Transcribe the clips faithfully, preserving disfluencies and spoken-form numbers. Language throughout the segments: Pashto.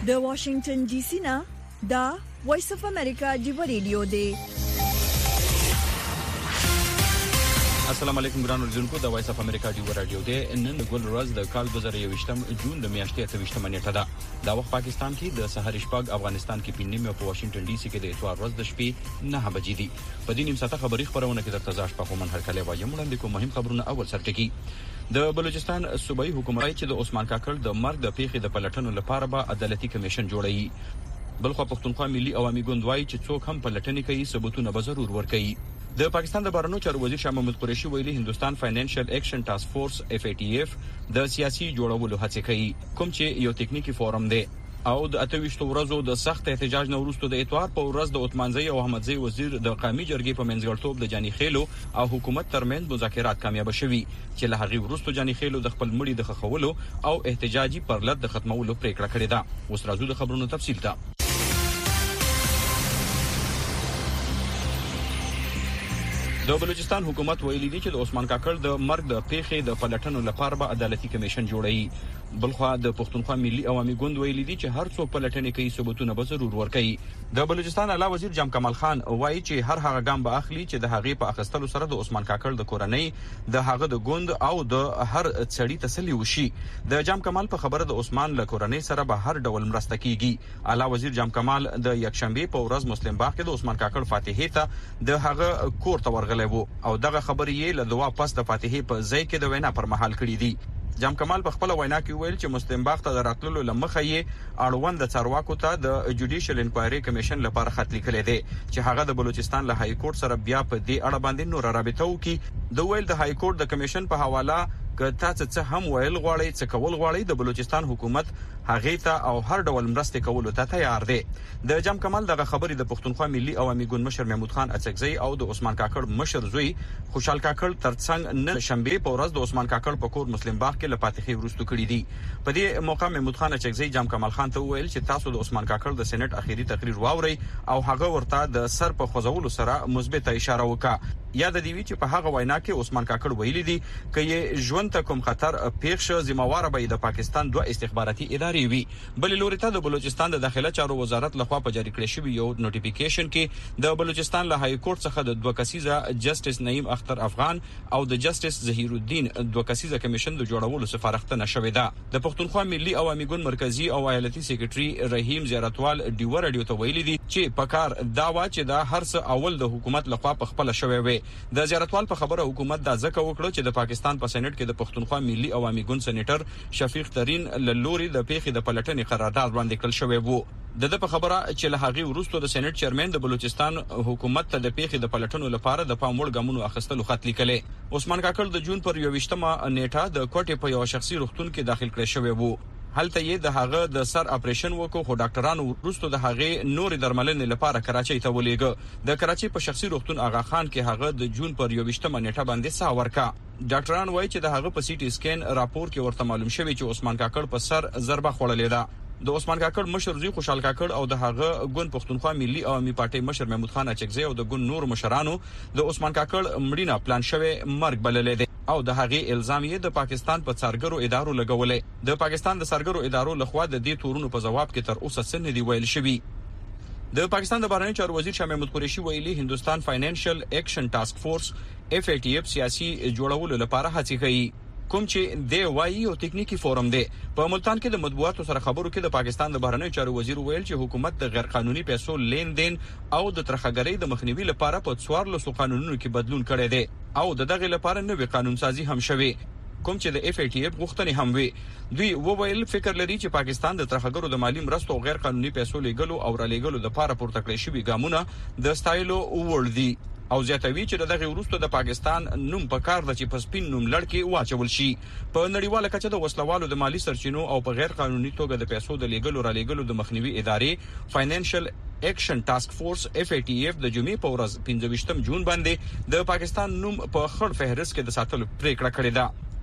د واشنگټن ډي سي نه دا وایس اف امریکا دی ریډیو دی. السلام علیکم ګران اوریدونکو، د وایس اف امریکا دی رادیو دی. نن ګل ورځ د کال دوه زره یوویشتم جون د میاشتې اته ویشتمه نیټه ده. دا وخت پاکستان کې د سحر شپږ، افغانستان کې پنځه نیمه، په واشنگټن ډي سي کې د اتوار ورځ د شپې نه بجې دي. په دې نیم ساعته خبري خبرونه کې د تزاش په کومن هرکله وایم وړاندې کوم مهم خبرونه. اول سرټکی د بلوچستان صوبایي حکومت چې د عثمان کاکړ د مرګ د پیښې د پلټنو لپاره به عدالتي کمیشن جوړوي. بلخو پښتونخوا ملي عوامي ګوند وايي چې څوک هم پلټنې کوي ثبوتونه به ضرور ورکړي. د پاکستان د بهرنیو چارو وزیر شاه محمود قریشي ویلي هندستان فاینانشل اکشن ټاسک فورس اف ای ټی اف د سیاسي جوړولو هڅه کوي، کوم چې یو ټیکنیکی فورم دی او د اته ویشت ورځو د سخت احتجاج نه وروسته د اتوار په ورځ د عثمانزی او احمدزی وزیر د قومي جرګې په منځګړیتوب د جانی خیلو او حکومت ترمنځ مذاکرات کامیاب شوي چې له هغې وروسته جانی خیلو د خپل مړي د خښولو او احتجاجي پرلط د ختمولو پریکړه کړې ده. اوس راځو د خبرونو تفصیل ته. د بلوچستان حکومت ویلي دی چې د عثمان کاکړ د مرګ د پیښې د پلټنو لپاره به عدالتي کمیشن جوړوي. بلخو د پښتونخوا ملي عوامي ګوند ویلي دی چې هر څوک پلټنې کوي ثبوتونه به ضرور ورکړي. د بلوچستان اعلی وزیر جام کمال خان وایي چې هر هغه ګام به اخلي چې د هغې په اخیستلو سره د عثمان کاکړ د کورنۍ، د هغه د ګوند او د هر څړي تسلی وشي. د جام کمال په خبره د عثمان له کورنۍ سره به هر ډول مرسته کیږي. اعلی وزیر جام کمال د یکشنبه په ورځ مسلم باغ کې د عثمان کاکړ فاتحې ته د هغه کور ته ورغلی او دغه خبرې یې له دوا پس د فاتحې په ځای کې د وینا پر مهال کړې دي. جام کمال په خپل وینا کې ویل چې مسلم باغ ته راتللو لمخه یې اړوند د چارواکو ته د جوډیشل انکوایري کمیشن لپاره خط لیکلی دی چې هغه د بلوچستان له های کورټ سره بیا په دې اړه باندې نور رابطه وکړي. د ویل د های کورټ د کمیشن په حواله که تاسو څه هم ویل غواړئ څه کول غواړئ، د بلوچستان حکومت هغه ته او هر ډول مرسته کولو ته تیار دی. د جام کمال دغه خبرې د پښتونخوا ملي عوامي ګوند مشر محمود خان اڅکزی او د عثمان کاکړ مشر زوی خوشحال کاکړ ترڅنګ نه شنبه په ورځ د عثمان کاکړ په کور مسلم باغ کې لپاتخي ورستو کړی دي. په دې موقع محمود خان اڅکزی جام کمال خان ته ویل چې تاسو د عثمان کاکړ د سېنات اخیری تقریر واورئ او هغه ورته د سر په خوځولو سره مثبت اشاره وکړه. یاد دی چې په هغه وینا کې عثمان کاکړ ویلي دي چې ژوند ته کوم خطر پیښ شو ذمہوار به د پاکستان دوه استخباراتي ادارې وي. بل لوري ته د بلوچستان د داخله چارو وزارت لخوا په جاری کړی شوی یو نوټیفیکیشن کې د بلوچستان له های کورټ څخه د دوه کسیزه جسټس نعیم اختر افغان او د جسټس ظهیر الدین دوه کسیزه کمیشن د جوړولو سفارښتنه شوې ده. د پښتونخوا ملي عوامي ګوند مرکزی او ایالتي سیکریټري رحیم زیارتوال ډیو رادیو ته ویلي دي چې پکار دا وا چې دا هر څه اول د حکومت لخوا په خپل شوی وي. د زیارتوال په خبره حکومت دا ځکه وکړه چې د پاکستان په سېنات کې د پښتونخوا ملي عوامي ګوند سېنیټر شفیق ترین لوري د پیښې د پلټنې قرارداد باندې کړل شوی وو. د د په خبره چې له هغې وروسته د سېنات چیرمن د بلوچستان حکومت ته د پیښې د پلټنو لپاره د پام وړ ګامونو اخیستلو خط لیکلی. عثمان کاکړ د جون پر یوویشتمه نیټه د کوټې په یو شخصي روغتون کې داخل کړی شوی وو. هلته یې د هغه د سر اپریشن وکړو، خو ډاکټرانو وروسته د هغې نور درملنې لپاره کراچۍ ته ولېږه. د کراچۍ په شخصي روغتون آغا خان کې هغه د جون پر یوویشتمه نیټه باندې ساه ورکړه. ډاکټران وایي چې د هغه په سی ټي سکین راپور کې ورته معلوم شوی چې عثمان کاکړ په سر ضربه خوړلې ده. د عثمان کاکړ مشر زوی خوشحال کاکړ او د هغه ګوند پښتونخوا ملي عوامي پارټي مشر محمود خان اڅکزی او د ګوند نور مشرانو د عثمان کاکړ مړینه پلان شوی مرګ بللې ده او د هغې الزام یې د پاکستان په څارګرو ادارو لګولې. د پاکستان د څارګرو ادارو لخوا د دې تورونو په جواب کې تر اوسه څه نه دی ویل شوی. د پاکستان د بهرنیو چارو وزیر شاه محمود قریشي ویلي هندستان فاینانشل اکشن ټاسک فورس اف ای ټی اف سیاسي جوړولو لپاره هڅې کوي، کوم چې دی وایي یو ټیکنیکی فورم دی. په ملتان کې د مطبوعاتو سره خبرو کې د پاکستان د بهرنیو چارو وزیر ویل چې حکومت د غیر قانوني پیسو لین دین او د ترخګرۍ د مخنیوي لپاره په څوارلسو قانونونو کې بدلون کړی دی او د دغه لپاره نوې قانون سازي هم شوی، کوم چې د اف ای ټی اف غوښتنې هم وي. دوی وویل فکر لري چې پاکستان د ترخګرو د مالی مرستو او غیر قانوني پیسو لیږلو او را لیږلو لپاره پورته کړی شوي ګامونه د ستایلو وړ دي او زیاتوي چې دغه وروسته د پاکستان نوم په کار د چې په سپین نوم لړ کې واچول شي. په نړیواله کچه د وسلوالو د مالی سرچینو او په غیر قانوني توګه د پیسو د لیږلو را لیږلو د مخنیوي ادارې فاینانشل اکشن ټاسک فورس اف ای ټی اف د جمعې په ورځ پنځه ویشتم جون باندې د پاکستان نوم په خړ فهرست کې د ساتلو پریکړه کړې ده.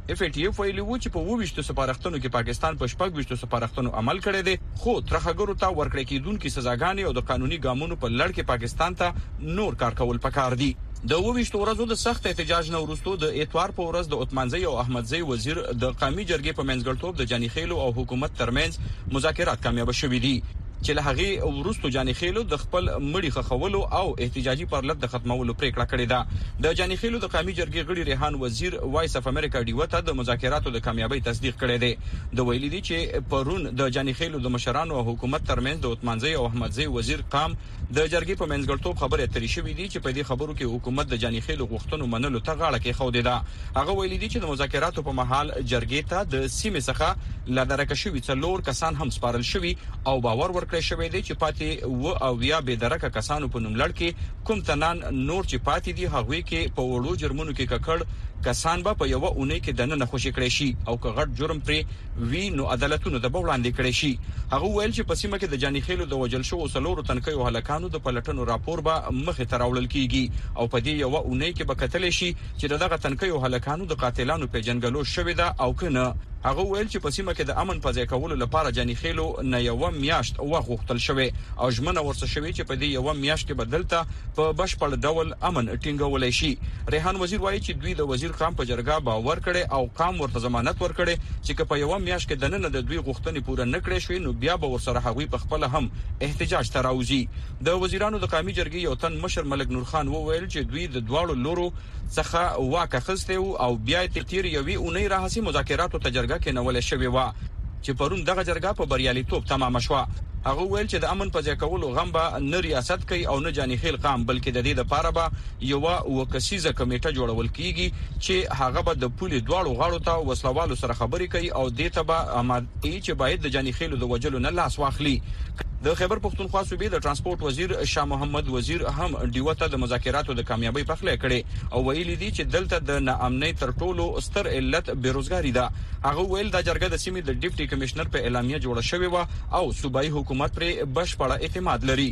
اف ای ټي اف ویلي و چې په وویشتو سپارښتنو کې پاکستان په شپږ ویشتو سپارښتنو عمل کړی دی، خو ترخګرو ته ورکړې کېدونکې سزاګانې او د قانوني ګامونو په لړ کې پاکستان ته نور کار کول پکار دي. د وویشتو ورځو د سخت احتجاج نه وروسته د اتوار په ورځ د عثمانزی او احمدزی وزیر د قومي جرګې په منځګړیتوب د جاني خیلو او حکومت ترمنځ مذاکرات کامیاب شوې دي چې له هغه ورستو جاني خیلو د خپل مړی خخولو او احتجاجي پرلط د ختمولو پریکړه کړې ده. د جاني خیلو د قومي جرګې غړي ریحان وزیر وایس اف امریکا ډیوته د مذاکراتو د کامیابی تصدیق کړی دی. د ویلي دي چې پرون د جاني خیلو د مشرانو او حکومت ترمنځ د عثمانزی او احمدزی وزیر قام د جرګې په منځګړیتوب خبرې اترې شوې دي چې په دې خبرو کې حکومت د جاني خیلو غوښتنو منلو ته غاړه کې خوده ده. هغه ویلي دي چې د مذاکراتو په مهال جرګې ته د سیمې څخه لادرکه شوی څلور کسان هم سپارل شوی او باور ورکړی شوی دی چې پاتې و او یا به درکه کسانو په نوم لړ کې کوم تنان نور چې پاتې دي هغه کې په وړو جرمونو کې ککړ کسان به په یو اونۍ کې دنه خوشی کړي شي او که غټ جرم پرې وی نو عدالتونو د بوړاندې کړي شي. هغه ویل چې په سیمه کې د جاني خیلو د وجل شو څلورو تنکیو هلاکانو د پلټنو راپور به مخه تراولل کیږي او په دې یو اونۍ کې به کتل شي چې دغه تنکیو هلاکانو د قاتلانو په جنګلو شوې ده او کنه. هغه ویل چې په سیمه کې د امن په ځای کولو لپاره جاني خیلو نه یو میاشت وخت غوښتل شوی او ژمنه ورسره شوی چې په دې یو میاشت کې بدلته په بشپړ ډول امن ټینګولای شي. ریحان وزیر وایي چې دوی د وزیر قام په جرګه باور کړي او قام ورته ضمانت ورکړي چې په یو میاشت کې دنه د دوی غوښتنې پوره نکړي شوی نو بیا به ورسره هغوی په خپل هم احتجاج ته راوځي. د وزیرانو د قومي جرګې یو تن مشر ملک نور خان وویل چې دوی د دواړو لورو څخه واکه خسته او بیا تیر یوې اونۍ راهسي مذاکراتو ته جرګه کې نول شوی و چې پرون دغه جرګه په بریالیتوب تمام شوه. هغه ویل چې د امن په ځای کولو غم به نه ریاست کوي او نه جاني خیل قام بلکې د دې لپاره به یو وکسیزه کمیټه جوړول کیږي چې هغه به د پولي دواړو غاړو ته وسلوالو سره خبرې کوي او دې ته به اماده چې باید د جاني خیلو د وجلو نه لاس واخلي. د خیبر پختونخوا صوبې د ترانسپورت وزیر شاه محمد وزیر هم ډیوته د مذاکراتو د کامیابی په خله کړي او ویلي دي چې دلته د ناامنۍ تر ټولو ستر علت بیروزګاری ده. هغه ویل د جرګه د سیمې د ډیپټي کمشنر په اعلامیه جوړه شوې و او صوبایي حکومت پر بشپړه اعتماد لري.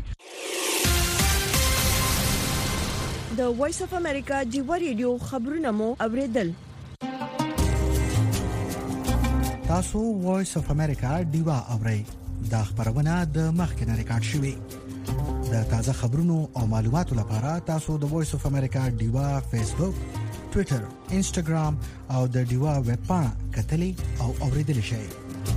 د وایس اف امریکا ډیو ریډیو خبرونه مو اوریدل. تاسو وایس اف امریکا ډیو اورئ. دا خبرونه د مخکنه ریکارډ شوې. د تازه خبرونو او معلوماتو لپاره تاسو د وایس اف امریکا ډیو فیسبوک، ټوئیټر، انسټاګرام او د ډیو ویب پاڼه کتلې او اوریدل شئ.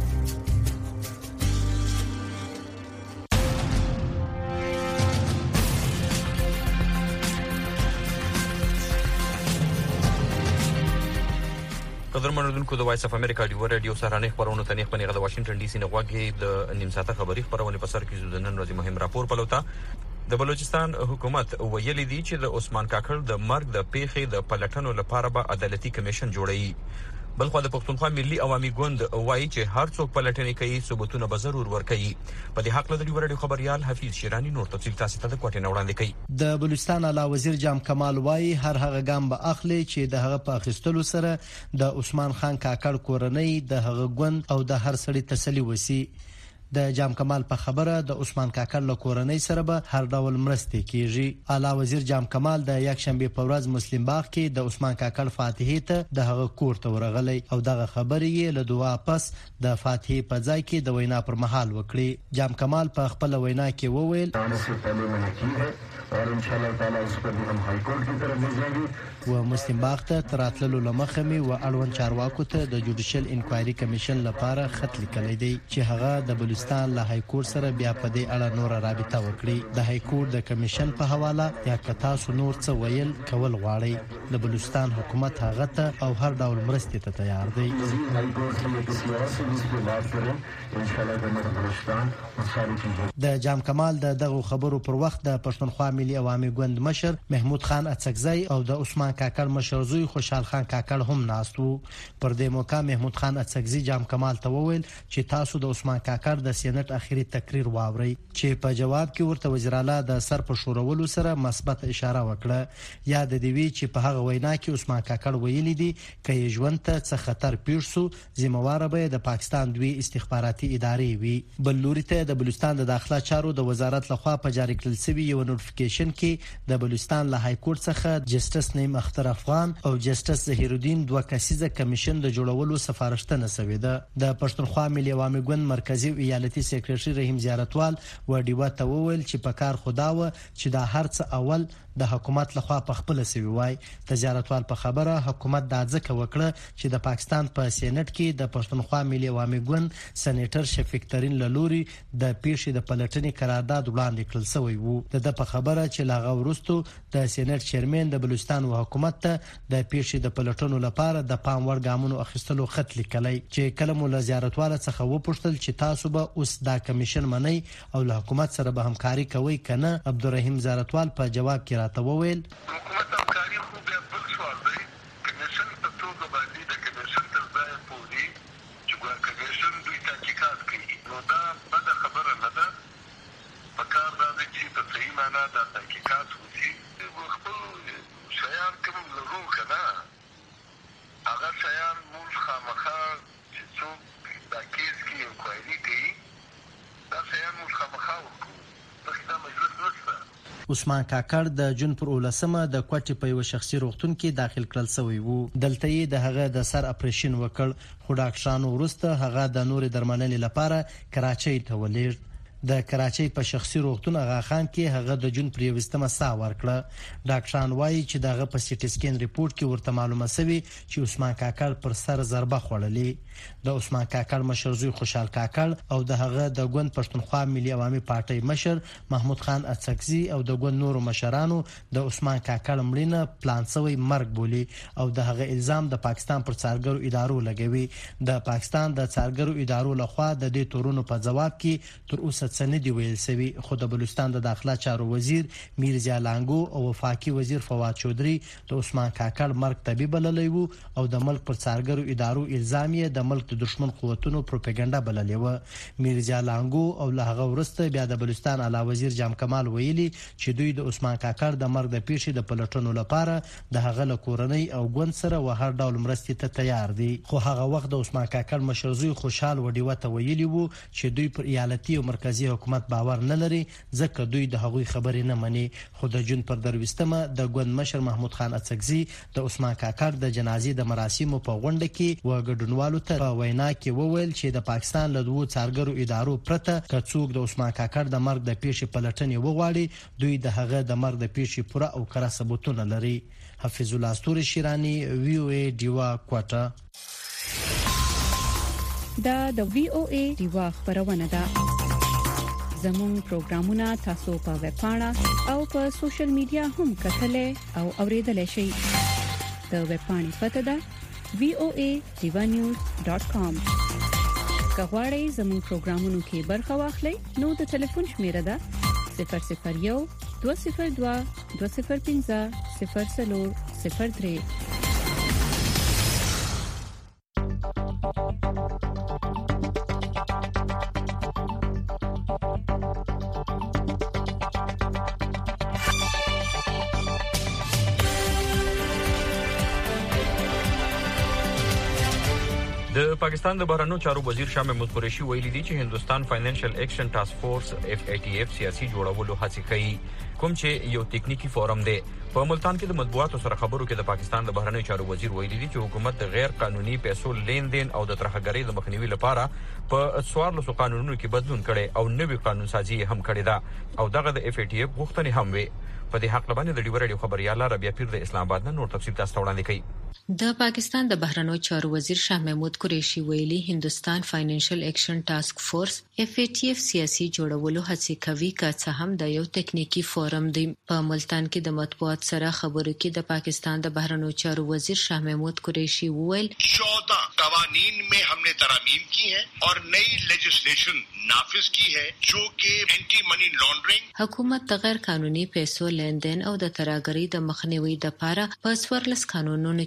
قدر منوونکو د وایس اف امریکا ډیو رادیو سره نه خبرونه ته نه پنیغه د واشنگټن ډي سي نه غواګي د نیم ساعته خبري خبرونه په سر کې د نن ورځې مهم راپور پلوتا. د بلوچستان حکومت ویلي دی چې د عثمان کاکړ د مرګ د پیښې د پلټنو لپاره به عدالتي کمیشن جوړوي. بلخو د پښتونخوا ملي عوامي ګوند وایي چې هر څوک پلټنې کوي ثبوتونه به ضرور ورکړي. په دې حق له ډیو رادیو خبريال حفیظ شیرانی نور تفصیل تاسو ته د کوټې نه وړاندې کوي. د بلوچستان اعلی وزیر جام کمال وایي هر هغه ګام به اخلي چې د هغه په اخیستلو سره د عثمان خان کاکړ کورنۍ د هغه ګوند او د هر سړي تسلی وسی. د جام کمال په خبره د عثمان کاکړ له کورنۍ سره به هر ډول مرستې کیږي. اعلی وزیر جام کمال د یک شنبه په ورځ مسلم باغ کې د عثمان کاکړ فاتحې ته د هغه کور ته ورغلی او دغه خبرې یې له دعا پس د فاتحې په ځای کې د وینا پر مهال وکړي. جام کمال په خپل وینا کې وویل और इंशाल्लाह ताला उस पर भी हम हाई कोर्ट की तरफ भेजेंगे. و مسلم باغ ته تراتللو لمخه می و اړوند چارواکو ته د جوډیشل انکوایري کمیشن لپاره خط لیکلی دی چې هغه د بلوچستان له های کورټ سره بیا په دې اړه نور رابطه وکړي. د های کورټ د کمیشن په حواله یا کتاسو نور څه ویل کول غواړي د بلوچستان حکومت هغه ته او هر ډول مرستې ته تیار دی. د جام کمال د دغه خبرو پر وخت د پښتونخوا ملي عوامي ګوند مشر محمود خان اڅکزی او د عثمان کاکړ مشر زوی خوشحال خان کاکړ هم ناست وو. پر دې موقع محمود خان اڅکزی جام کمال ته وویل چې تاسو د عثمان کاکړ د سینټ اخیری تقریر واورئ چې په جواب کې ورته وزیر اعلی د سر په شورولو سره مثبت اشاره وکړه. یاد دی وی چې په هغه وینا کې عثمان کاکړ ویلي دی چې ژوند ته څه خطر پیښ سو ذمہوار به د پاکستان دوی استخباراتي ادارې وي. بل لوري ته د بلوچستان د داخله چارو د وزارت لخوا په جاری کړل شوی یو نوټیفیکیشن کې د بلوچستان له های کورټ څخه جسټس نیم اختر افغان او جسټس ظهیر الدین دوه کسیزه کمیشن د جوړولو سفارشتنه شوې ده. د پښتونخوا ملي عوامي ګوند مرکزی ایالتي سیکریټري رحیم زیارتوال و ډیوا ته وویل چې په کار خداوه چې دا هرڅه اول د حکومت لخوا په خپل سوي وای. د زیارتوال په خبره حکومت دا ځکه وکړه چې د پاکستان په سېنات کې د پښتونخوا ملي عوامي ګوند سېنیټر شفیق ترین لوري د پیښې د پلټنې قرارداد وړاندې کړل شوی وو. د په خبره چې لاغه ورستو د سېنات چیرمن د بلوچستان او حکومت ته د پیښې د پلټنو لپاره د پام وړ ګامونو اخیستلو خط لیکلی چې کله مو له زیارتوال څخه وپوښتل چې تاسو به اوس دا کمیشن منئ او له حکومت سره به همکاري کوئ کنه، عبدالرحیم زیارتوال په جواب کې راته وویل حکومت همکاري خو بیا بل سوال دی. کمیشن په توګه باندې د کمیشن تر ځایه پورې چې ګویا کمیشن دوی تحقیقات کوي، نو دا بده خبره نه ده. په کار دا دی چې په صحیح معنا دا تحقیقات وشي. خپل شیان کوم لرو که نه، هغه شیان موږ خامخا چې څوک دا کیس کې انکوایري کوي، دا شیان موږ خامخا وکړو. داسې دا مجلس نشته. عثمان کاکړ د جون پر اولسمه د کوټې په یو شخصي روغتون کې داخل کړل شوی وو. دلته یې د هغه د سر اپریشن وکړ، خو ډاکټرانو وروسته هغه د نورې درملنې لپاره کراچۍ ته ولېږد. د کراچۍ په شخصي روغتون اغا خان کې هغه د جون پر یوستمه سا ورکړه. ډاکټران وایي چې دغه په سی ټي سکین ریپورت کې ورته معلومه شوی چې عثمان کاکړ پر سر ضربه خوړلې. د عثمان کاکړ مشر زوی خوشحال کاکړ او د هغه د ګوند پښتونخوا ملي عوامي پارټۍ مشر محمود خان اڅکزي او د ګوند نورو مشرانو د عثمان کاکړ مړینه پلان شوی مرګ بولی او د هغه الزام د پاکستان پر څارګرو ادارو لګوي. د پاکستان د څارګرو ادارو لخوا د دې تورونو په جواب کې تر اوسه څه نه دی ویل شوی، خو د بلوچستان د داخله چارو وزیر میرزا لانګو او وفاقي وزیر فواد چودري د عثمان کاکړ مرګ طبي بللی وو او د ملک پر څارګرو ادارو الزام یې د ملک د دشمن قوتونو پروپاګاندا بللی و. میرزا لانګو او له هغه وروسته بیا د بلوچستان اعلی وزیر جام کمال ویلي چې دوی د عثمان کاکړ د مرګ د پیښې د پلټنو لپاره د هغه له کورنۍ او ګوند سره و هر ډول مرستې ته تیار دي. خو هغه وخت د عثمان کاکړ مشر زوی خوشحال وډیوه ته ویلي وو چې دوی پر ایالتي او مرکزی حکومت باور نه لري ځکه دوی د هغوی خبرې نه مني. خو د جون پر درويستمه د ګوند مشر محمود خان اڅکزي د عثمان کاکړ د جنازې د مراسمو په غونډه کې و ګډونوالو ته په وینا کې وویل چې د پاکستان له دوه څارګرو ادارو پرته که څوک د عثمان کاکړ د مرګ د پیښې پلټنې وغواړي دوی د هغه د مرګ د پیښې پوره او کره ثبوتونه لري. حفیظ الله استوري شیرانی، وی او ای ډیوا کوټه. دا د وی او ای ډیوا خبرونه ده. زموږ پروګرامونه تاسو په ویب پاڼه او په سوشل میډیا هم کتلای او اوریدلای شئ. د ویب پاڼې پته ده وی او ای ډیوا نیوز ډاټ کام. که غواړئ زموږ پروګرامونو کې برخه واخلئ نو د ټلیفون شمیره ده صفر صفر یو دوه صفر دوه دوه صفر پنځه صفر څلور صفر درې. د پاکستان د بهرنیو چارو وزیر شاه محمود قریشي ویلي دی چې هندستان فاینانشل ایکشن ټاسک فورس اف ای ټی اف سیاسي جوړولو هڅه کوي، کوم چې یو ټیکنیکی فورم دی. په ملتان کې د مطبوعاتو سره خبرو کې د پاکستان د بهرنیو چارو وزیر ویلي دی چې حکومت د غیر قانوني پیسو لین دین او د ترهګرۍ د مخنیوي لپاره په څوارلسو قانونونو کې بدلون کړي او نوي قانون سازي هم کړې ده او دغه د اف ای ټی اف غوښتنې هم وي. په دې حق لبانې د ډیو رادیو خبريال ربيع پیر د اسلام آباد نه نور تفصیل تاسو وړاندې کوي. د پاکستان د بهرنیو چارو وزیر شاه محمود قریشي ویلي هندستان فاینانشل ایکشن ټاسک فورس اف ای ټی اف سیاسي جوړولو هڅه کوي که څه هم د یو ټیکنیکی فورم دی. په ملتان کې د مطبوعات سره خبرو کې د پاکستان د بهرنیو چارو وزیر شاه محمود قریشي وویل चौदह قوانین में हमने तरमीम की है और नई लेजिस्लेशन नाफिज की है जो कि एंटी मनी लॉन्ड्रिंग حکومت د غیر قانوني پیسو لیندین او د ترهګرۍ د مخنیوي لپاره په څوارلس قانونونو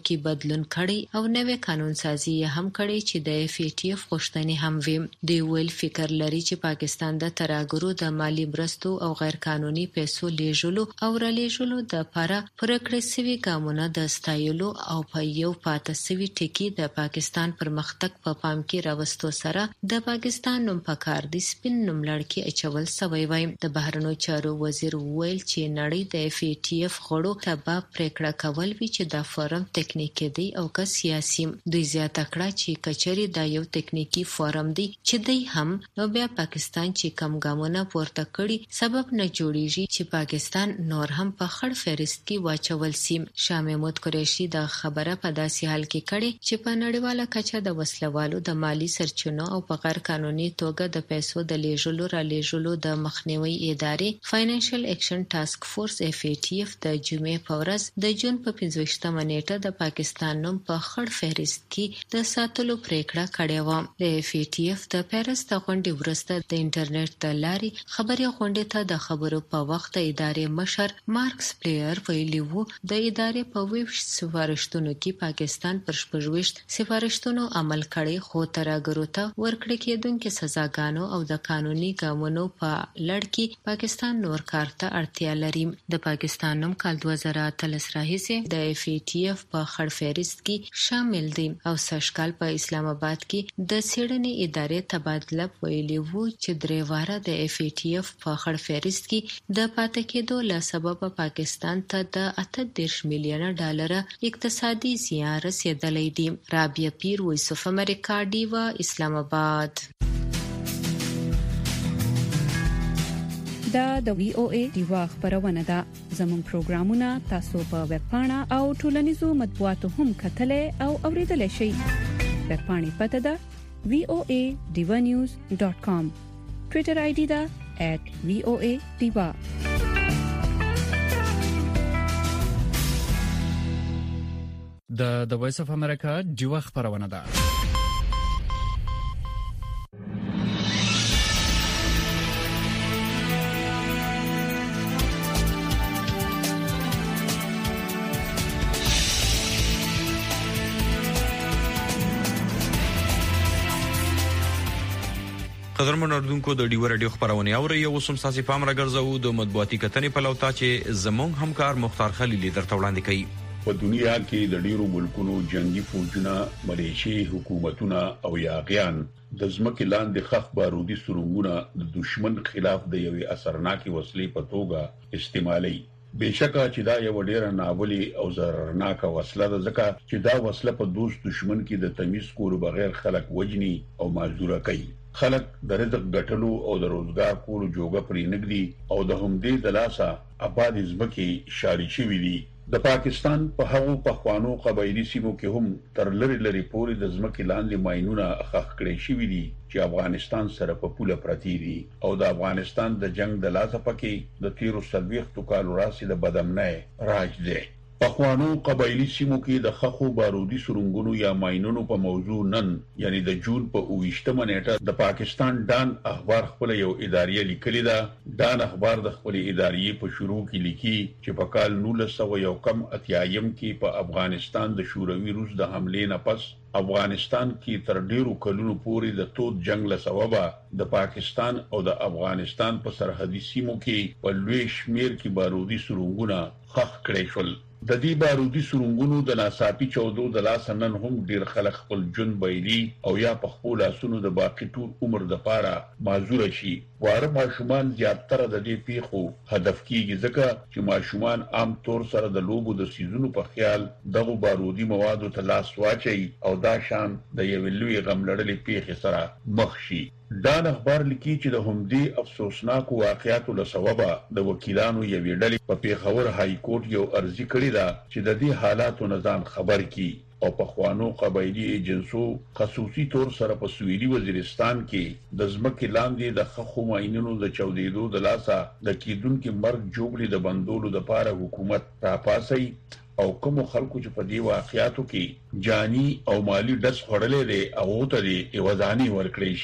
کې بدلون کړي او نوې قانون سازي هم کړي چې د اف ای ټی اف غوښتنې هم وي. دی ویل فکر لري چې پاکستان د تراګرو د مالی برستو او غیر قانوني پیسو لیږلو او رلیږلو د لپاره پرکړې سوي ګامونه د ستایلو او په یو پاتې سوي ټکی د پاکستان پرمختګ په پام کې راوستو سره د پاکستان نوم پکار د سپین نوم لړکی اچول سوی وای. د بهرنیو چارو وزیر ویل چې نړۍ د اف ای ټی اف غړو ته به پریکړه کول وی چې د فورم تکنیکی دی او که سیاسي. دوی زیاته کړه چې کچري دا یو تکنیکی فورم دی چې دی هم نو بیا پاکستان چې کم ګامونه پورته کړي سبب نه جوړیږي چې پاکستان نور هم په خړ فهرست کې واچول سي. شاه محمود قریشي د خبره په داسې حال کې کړي چې په نړیواله کچه د وسلوالو د مالی سرچینو او په غیر قانوني توګه د پیسو د لیږلو را لیږلو د مخنیوي ادارې فاینانشل اکشن ټاسک فورس اف ای ټی اف د جمعې په ورځ د جون په پنځویشتمه نیټه د پاکستان نوم په خړ فهرست کې د ساتلو پریکړه کړې و. د اف ای ټی اف د پیرس د غونډې وروسته د انټرنیټ د لارې خبري غونډې ته د خبرو په وخت د ادارې مشر مارکس پلیر ویلي وو د ادارې په ویب سفارشتونو کې پاکستان پر شپږویشت سفارشتونو عمل کړي خو تراګرو ته ورکړې کېدونکې سزاګانو او د قانوني ګامونو په لړ کې پاکستان نور کار ته اړتیا لري. د پاکستان نوم کال دوه زره اتلس راهیسې د اف ای ټی اف په خړ فهرست کې شامل دی او سږکال په اسلام آباد کې د څېړنې ادارې تبادله ویلي وو چې درې واره د اف ای ټی اف په خړ فهرست کې د پاتې کېدو له سببه پاکستان ته د اته دېرش میلیونه ډالره اقتصادي زیان رسېدلی دی. رابعه پیر، وایس اف امریکا، ډیوا، اسلام آباد. دا د وی او ای ډیوا خبرونه ده. زموږ پروګرامونه تاسو په ویب پاڼه او ټولنیزو مطبوعاتو هم کتلای او اوریدلای شئ. ویب پاڼې پته ده وی او ای ډیوا نیوز ډاٹ کام. ټوئیټر آی ډی ده ایٹ وی او ای ډیوا. د د وایس اف امریکا ډیوا خبرونه ده. قدرمن اردوونکو د ډیو رادیو خبرونه اوري یو سم ساسي پام راګرځو د مطبوعاتي کتنې په لوتا چې زمونږ همکار مختار خلیل درته وړاندې کوي. په دنیا کې د ډیرو ملکونو جنگي فوجونه، ملیشي حکومتونه او یاغیان د ځمکې لاندې خخ بارودي سرنګونه د دشمن خلاف د یوې اثرناکې وسلې په توګه استعمالي. بهشکه چې دا یو ډیره ناولي او ضررناکه وسله ده ځکه چې دا وسله په دوست دشمن کې د تمیز کولو بغیر خلک وجني او معذوره کوي. خلک د رزق ګټلو او د روزګار کولو جوګه پرې نګدي او د همدې د لاسه آباد ځمکې شاري شوي دي. د پاکستان په هغو پخوانو قبایلی سیمو کې هم تر لري لري پورې د ځمکې لاندې ماینونه خښ کړي شوي دي چې افغانستان سره په پوله پرتی دي او د افغانستان د جنگ د لاسه پکې د تیرو څلوېښتو کالو راهیسې د بدامنۍ راج دی. پخوانو قبایلی سیمو کې د خخو بارودي سرنګونو یا ماینونو په موضوع نن یعنی د جون په اوویشتمه نیټه د پاکستان ډان اخبار خپل یو اداریه لیکلی ده. ډان اخبار د خپل اداریه په شروع کې لیکي چې په کال نولس سوه یو کم اتیایم کې په افغانستان د شوروي روس د حملې نه پس افغانستان کې تر ډیرو کلونو پورې د تود جنگ له سببه د پاکستان او د افغانستان په سرحدي سیمو کې په لوی شمیر کې بارودي سرنګونه خښ کړي شول. د دې بارودي سرنګونو د ناڅاپي چودو د لاس نن هم ډیر خلک خپل جون بایلي او یا په خپل اسونو د باقی ټول عمر د پاره معذور شي. واره ماشومان زیاتره د دې پیښو هدف کیږي ځکه چې ماشومان عام طور سره د لوبو د سیزونو په خیال دغه بارودي موادو ته لاس واچي او دا شان د یو لوی غم لړلې پیښې سره مخ شي. ډان اخبار لیکي چې د همدې افسوسناک واقعاتو له سببه د وکیلانو یوې ډلې په پیښور های کورټ یو ارزي کړې ده چې د دې حالاتو نه ځان خبر کړي او په خوانو قبایلی ایجنسو خصوصي تور سره په سویلي وزیرستان کې د ځمکې لاندې د خخو ماینونو د چودېدو د لاسه د کیدونکو مرګ جوړې د بندولو لپاره حکومت راپاسي او کوم خلکو چې په دې واقعاتو کې جانی او مالی ډس خړلې دي او ته دې ایوازاني ورکړې شي.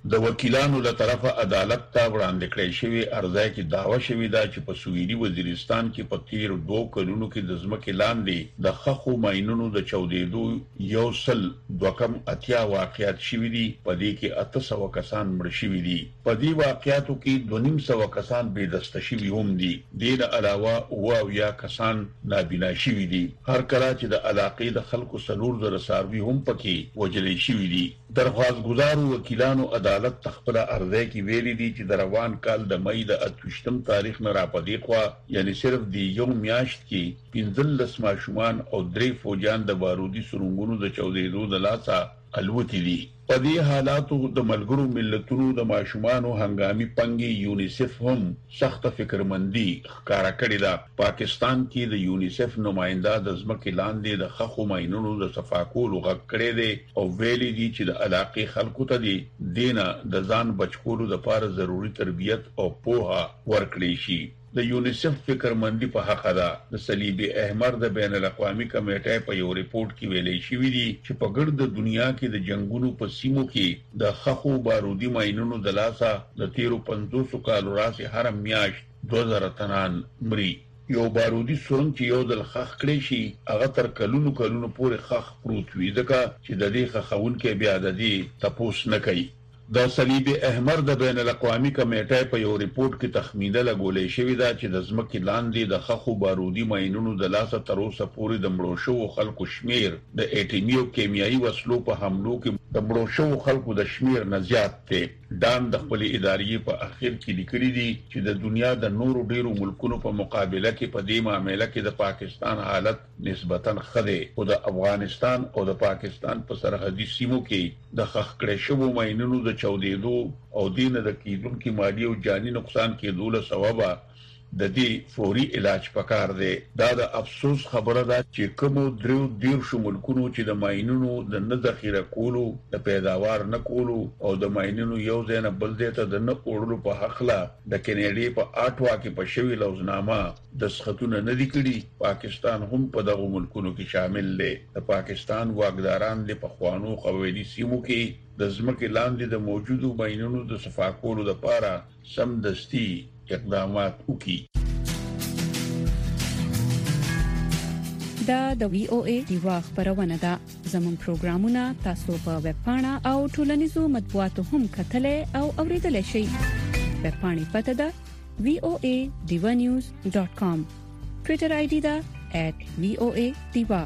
د وکیلانو له طرفه عدالت ته وړاندې کړی شوی ارزای کې داوا شوی دا چې په سویلي وزیرستان کې په تیر دوه کلونو کې د ځمکې لاندې د خخو ماینونو د چودېدو یو سل دوه کم اتیا واقعیت شوی دي، په دې کې اته سوه کسان مړ شوي دي. په دې واقعیاتو کې دوه نیم سوه کسان بې دسته شوي هم دي. دې نه علاوه اوه اویا کسان نابینا شوي دي. هر کله چې د علاقې د خلکو څلور زره څاروي هم پکې وژلې شوي دي. درخواست گزارو وکیلانو عدالت تخپل ارزای کې ویلي دي چې د روان کال د مئی د اتوشتم تاریخ نه راپدې خوا یعنی صرف دی یو میاشت کې پنځلس ماشومان او درې فوجان د بارودي سرنګونو د چودېدو د لاسه الوتي دي. په دې حالاتو د ملګرو ملتونو د ماشومانو هنګامي پنګي یونیسف هم سخت فکرمندي ښکارا کړې ده. پاکستان کې د یونیسف نماینده د ځمکې لاندې د خخو ماینونو د صفاکولو غږ کړی دی او ویلي دي چې د علاقې خلکو ته دي دینه د ځان بچکولو لپاره ضروري تربیت او پوهه ورکړي شي. د یونیسف فکرمندي په حق ده. د صلیب احمر د بین الاقوامي کمیټې په یو ریپورت کې ویلي شوی دی چې په ګرد دنیا کې د جنگونو په سیمو کې د خخو بارودي ماینونو د لاسه د تیرو پنځوسو کالو راځي هر میاشت دوه زره تنان مري. یو بارودي سرنګ چې یو دل خخ کړی شي هغه تر کلونو کلونو پورې خخ پروت وي، ځکه چې د دې خخونکو بیا د دې تپوس نه کوي. د صلیب احمر د بین الاقوامي کمیټې په یو ریپورت کې تخمینه لګولې شوې ده چې د ځمکې لاندې د خخو بارودي ماینونو د لاسه تر اوسه پورې د مړو شوو خلکو شمیر د اټومي او کیمیاوي وسلو په حملو کې د مړو شوو خلکو د شمیر نه زیات دی. ډان د خپل ادارې په اخر کې لیکلي دي چې د دنیا د نورو ډیرو ملکونو په مقابله کې په دې معاملې کې د پاکستان حالت نسبتاً ښه دی، او د افغانستان او د پاکستان په سرحدي سیمو کې د خخ کړی شوو ماینونو د چودېدو او دینه د کیدونکو مالی او جاني نقصان کېدو له سببه د دې فوري علاج پکار دی. دا د افسوس خبره ده چې کوم درو دیر شو ملکونو چې د ماینونو د نه ذخیره کولو د پیداوار نه کولو او د ماینونو یو ځای نه بل ځای ته د نه وړلو په حقله د کینیډي په اټوا کې په شوی لوزنامه د سختونه نه دي کړي. پاکستان هم په دغه ملکونو کې شامل دی. د پاکستان واګداران د پخوانو قویدي سیمو کې د ځمکې لاندې د موجودو ماینونو د صفا کولو لپاره سمدستي اقدامات وکړي. دا د وی او ای دیوا خبرونه ده. زموږ پروګرامونه تاسو په ویب پاڼه او ټولنیزو مطبوعاتو هم کتلای او اوریدلای شئ. ویب پاڼې پته ده وی او ای دیوا نیوز ډاٹ کام. ټوئیټر آی ډی ده ایٹ وی او ای دیوا.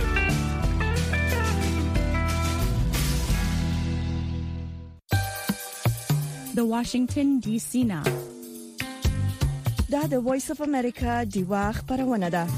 د واشنگټن ډي سي نه دا د وایس اف امریکا دیوا خبرونه ده.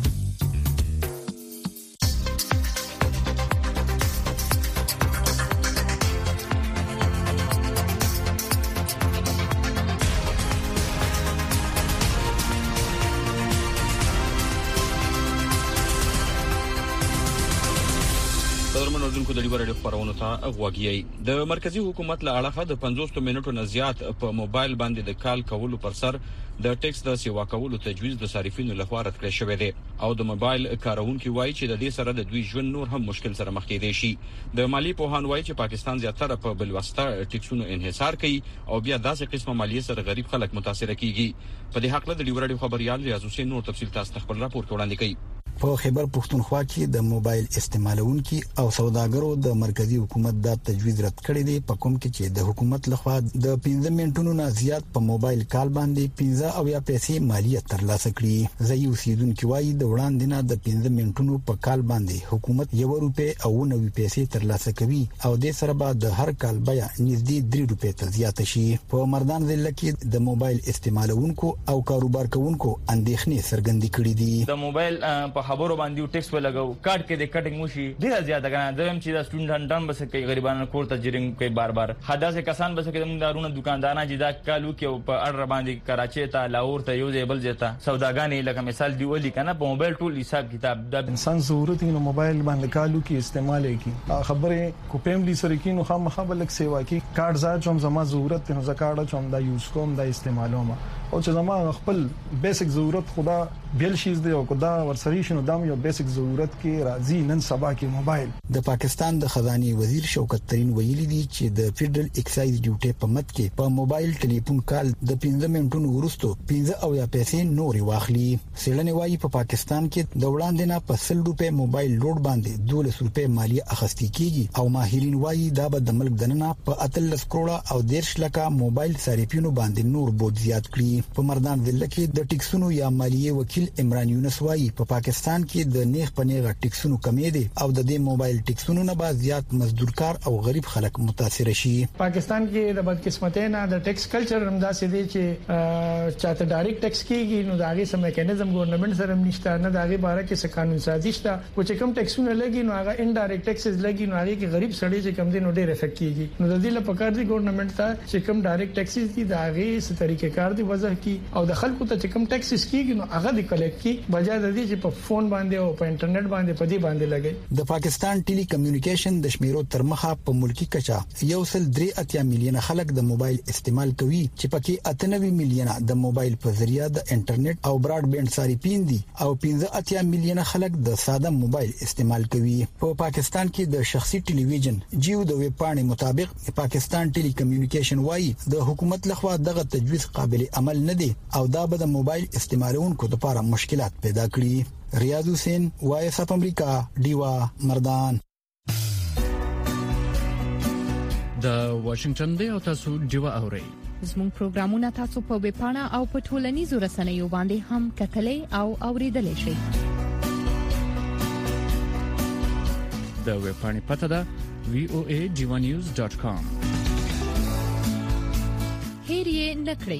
د ډیوار د خبرونو ته غوږی. د مرکزی حکومت له اړخه د پنځوس منټو نه زیات په موبایل باندې د کال کولو پر سر د ټیکس د سیوا کولو تجویز د صارفینو لخوا رد کړی شوی دی او د موبایل کارونکو وایي چې د دې سره د دوی ژوند نور هم مشکل سره مخ کېدی شي. د مالی پوهان وایي چې پاکستان زیاتره په بلوسته ټیکسونو انحصار کوي او بیا داسې قسمه مالیه سره غریب خلک متاثر کیږي. په دې حق له د ډیوار خبريال ریاض حسین نور تفصیل تاسو خپل راپور وړاندې کوي. په خیبر پښتونخوا کې د موبایل استعمالونکو او سوداګرو د مرکزی حکومت د تجویز رد کړی دی، په کوم کې چې د حکومت لخوا د پنځه منټونو نه زیات په موبایل کال باندې پنځه او یا پیسې مالیه ترلاسه کړي. زئی اوسیدونکو وایي د وړاندې نه د پنځه منټونو په کال باندې حکومت یو روپې او نوي پیسې ترلاسه کوي او د سره به د هر کال بیا نږدې درې روپې ته زیات شي. په مردان ضلع کې د موبایل استعمالونکو او کاروبار کوونکو اندېښنې څرګندې کړې دي. د موبایل په خبرو باندې ټیکس ولګاو کارت کې د کټینګ موشي ډیر زیاته کنه دویم چې د سټوډنټان بس کوي غریبانو کور ته جرنګ کوي بار بار حدا سے کسان بس کوي دارونه دکانداران چې دا کالو کې په اړه باندې کراچي ته لاهور ته یو ځای بل ځای ته سوداګانې لکه مثال دی ولي کنه په موبایل ټول حساب کتاب د انسان ضرورت نو موبایل باندې کالو کې استعمال کی خبره کو پېملی سره کې نو خامخا بلک سیوا کی کارت زاد چوم زما ضرورت نو زکاړه چوم دا یوز کوم دا استعمالوم او چې زموږ خپل بیسیک ضرورت خدا بیل شي دی او خدا ورسري شنو دام یو بیسیک ضرورت کې راځي نن سبا کې موبایل. د پاکستان د خزانه وزیر شوکت ترين ویلي دي چې د فدرل ایکسایز ډیوټي په مت کې په موبایل ټلیفون کال د پنځه منټونو وروسته پنځه او یا پیسې نوري واخلي. سړنې وايي په پاکستان کې د وړاندې نه په سل روپے موبایل لوډ باندې دولس روپے مالیه اخیستل کیږي او ماهرین وايي دا به د ملک دننه په اتلس کروڑه او دیرش لکه موبایل صارفینو باندې نور بوج زیات کړي. په مردان ضلع کې د ټیکسونو یا مالیه وکیل عمران یونس وايي په پاکستان کې د نیغ پنیغه ټیکسونو کمی دي او د دې موبایل ټیکسونو نه بعد زیات مزدورکار او غریب خلک متاثر شي. پاکستان کې د بدقسمتۍ نه د ټیکس کلچر همدا سي دي چې چاته ډایرکټ ټیکس کیږي نو داغه سم میکانیزم ګورنمنت سره نشته نه داغه باره کې څه قانون سازي شته او چې کوم ټیکسونه لګي نو هغه انډایرکټ ټیکسز لګي نو هغه کې غریب سړی چې کم دي نو ډېر افیکټ کیږي. نو د دې لپاره پکار دي ګورنمنت ته چې کوم ډایرکټ ټیکسز دي داغه څه طریقې کار دي وضع کی او د خلکو ته چې کوم ټیکسز کیږي نو هغه د کلیکټ کی بجای د دې چې په فون باندې او په انټرنیټ باندې په دې باندې لګي. د پاکستان ټيلي کمیونیکیشن د شمیرو تر مخه په ملکی کچا یو سل درې اتیا میلیونه خلک د موبایل استعمال کوي چې پکې اته نوي میلیونه د موبایل په ذریعہ د انټرنیټ او براډ بینډ صارفین دي او پنځه اتیا میلیونه خلک د ساده موبایل استعمال کوي. په پاکستان کې د شخصي ټلویزیون جیو د ویب پاڼې مطابق پاکستان ټيلي کمیونیکیشن وايي د حکومت لخوا دغه تجویز قابل عمل نه دي او دا به د موبایل استعمالونکو لپاره مشکلات پیدا کړي. ریاض حسین وایس اپ امریکا دیوا مردان. د واشنگټن دی او تاسو دیوا اورئ. زموږ پروګرامونه تاسو په ویب پاڼه او په ټولنیزو رسنیو باندې هم کتلې او اوریدلای شئ. د ویب پاڼې پته ده وی او ای دیوا نیوز ډاٹ کام. هیر یې نکړئ.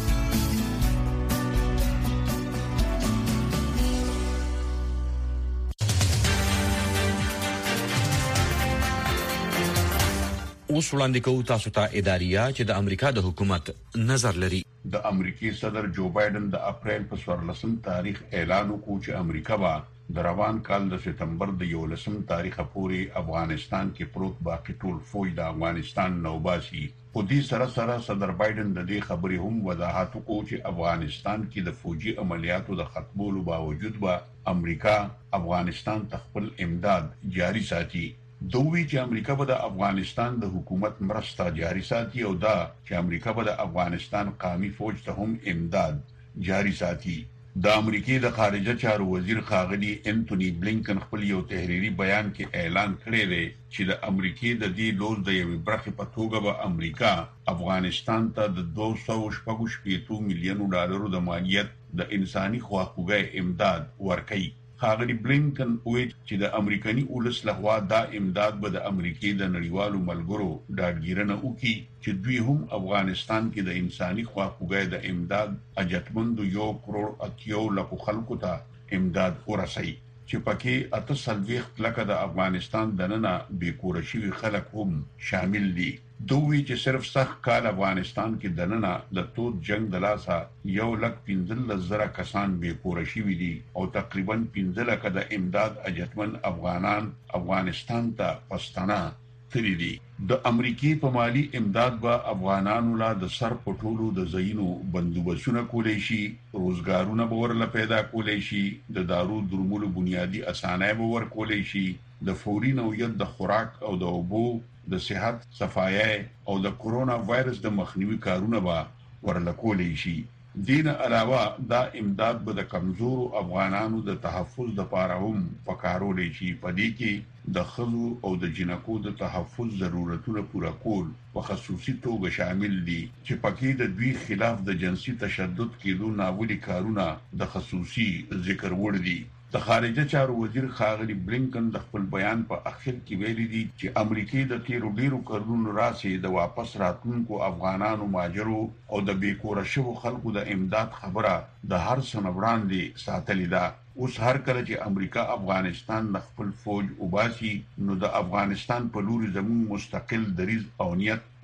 اوس وړاندې کوو تاسو ته اداریه چې د امریکا د حکومت نظر لري. د امریکای صدر جو بایدن د اپریل په څوارلسم تاریخ اعلان وکړ چې امریکا به د روان کال د سپتمبر د یولسم تاریخ پورې افغانستان کې پروت باقي ټول فوج د افغانستان نوباسي. په دې سره سره صدر بایدن د دې خبرې هم وضاحت وکړ چې افغانستان کې د فوجي عملیاتو د ختمولو باوجود به امریکا افغانستان ته خپل امداد جاري ساتي. دوی چې امریکا به د افغانستان د حکومت مرسته جاري ساتي او دا چې امریکا به د افغانستان قومي فوج ته هم امداد جاري ساتي. د امریکای د خارجه چارو وزیر ښاغلي انټونی بلینکن خپل یو تحریری بیان کې اعلان کړی دی چې د امریکای د دې لوز د یوې برخې په توګه به امریکا افغانستان ته د دوه سوه شپږ شپېته میلیونو ډالرو د مالیت د انساني خواخوږۍ امداد ورکړي. ښاغلي بلینکن وایي چې د امریکایي اولس لخوا دا امداد به د امریکای د نړیوالو ملګرو ډاډګیرنه وکړي چې دوی هم افغانستان کې د انساني خواخوږۍ د امداد اجتمند یو کروڑ اتیو لکو خلکو ته امداد ورسوي چې پکې اته سلويخت لکه د افغانستان دننه بیکور شوي خلک هم شامل دي. دوی چې صرف سخت کال افغانستان کې دننه د تود جنگ د لاسه یو لک پنځلس زره کسان بیکور شوي دي او تقریبا پنځه لکه د امداد اجتمن افغانان افغانستان ته پښتانه تللی دي. د امریکای په مالی امداد به افغانانو لا د سر پټولو د زینو بندوبستونه کولای شي، روزګارونه به ورله پیدا کولای شي، د دارو درملو بنیادی اسانه به ور کولای شي، د فوري نوعیت د خوراک او د اوبو د صحت صفایي او د کورونا وایرس د مخنیوي کارونه به ورله کولای شي. دین علاوه دا امداد به د کمزورو افغانانو د تحفظ لپاره هم پکارولای شي. په دې کې د خزو او د جنکو د تحفظ ضرورتونه پوره کول په خصوصي توګه شامل دي چې پکې د دوی خلاف د جنسي تشدد کېدو ناولي کارونه د خصوصي ذکر وړ دي. د خارجه چارو وزیر ښاغلي بلینکن د خپل بیان په اخر کې ویلي دي چې امریکای د تیرو ډیرو کارونو راسي د واپس راتلونکو افغانانو ماجرو او د بیکوره شوو خلکو د امداد خبره د هر څه وړاندې ساتلې ده. اوس هر کله چې امریکا افغانستان د خپل فوج وباسي نو د افغانستان په لور زموږ مستقل دریځ او نیت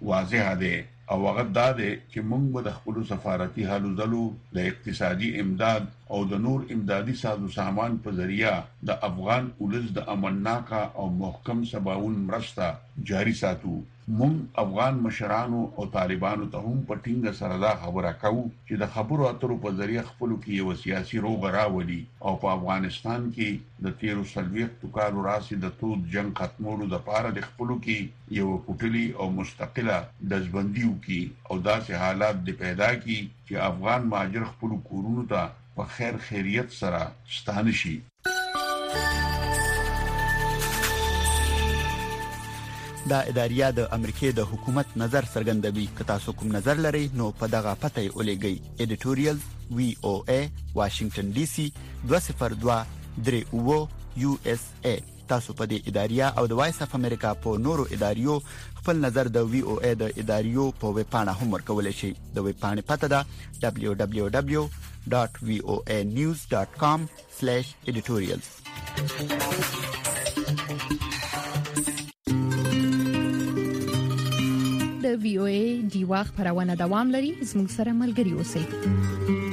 واضح ده او هغه دا ده چې موږ به د خپل سفارتي حالو ځلو د اقتصادي امداد او د نور امدادي سازو سامان په ذریعہ د افغان ولس د امنناکه او محکم سباون مرسته جاری ساتو. موږ افغان مشرانو او طالبانو ته هم په ټینګه سره دا خبره کوو چې د خبرو اترو په ذریعہ خپل کې یو سیاسي روغ راولي او په افغانستان کې د تیرو سلويختو کالو راسي د تود جنگ ختمولو د پاره د خپل کې یو پټلي او مستقله دزبندیو کې او داسې حالات د پیدا کی چې افغان مهاجر خپل کورونو ته په خیر خیریت سره ستانه شي. دا اداریه د امریکای د حکومت نظر څرګندوي. که تاسو کوم نظر لرئ نو په دغه پته یې ولېږئ. ایډیټوریال وی او ای واشنگټن ډي سي دوه صفر دوه درې اوه یو اس ای. تاسو په دې اداریه او د وایس اف امریکا په نورو اداریو خپل نظر د وی او ای د اداریو په ویب پاڼه هم ورکولای شئ. د ویب پاڼې پته ده دبليو دبليو دبليو ډاټ وی او ای نیوز ډاټ کام سلیش ایډیټوریالز. د وی او ای دیوا خبرونه دوام لري. زموږ سره ملګري اوسئ.